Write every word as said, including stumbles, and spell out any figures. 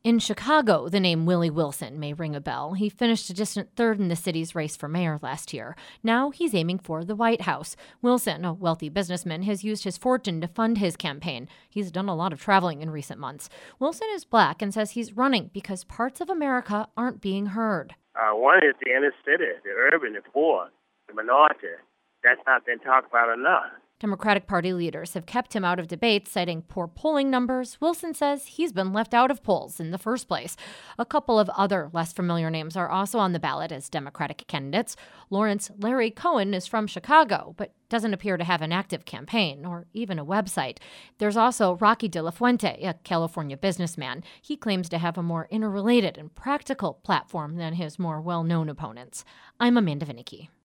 In Chicago, the name Willie Wilson may ring a bell. He finished a distant third in the city's race for mayor last year. Now he's aiming for the White House. Wilson, a wealthy businessman, has used his fortune to fund his campaign. He's done a lot of traveling in recent months. Wilson is black and says he's running because parts of America aren't being heard. Uh, one is the inner city, the urban, the poor, the minority. That's not been talked about enough. Democratic Party leaders have kept him out of debates, citing poor polling numbers. Wilson says he's been left out of polls in the first place. A couple of other less familiar names are also on the ballot as Democratic candidates. Lawrence Larry Cohen is from Chicago, but doesn't appear to have an active campaign or even a website. There's also Rocky De La Fuente, a California businessman. He claims to have a more interrelated and practical platform than his more well-known opponents. I'm Amanda Vinicky.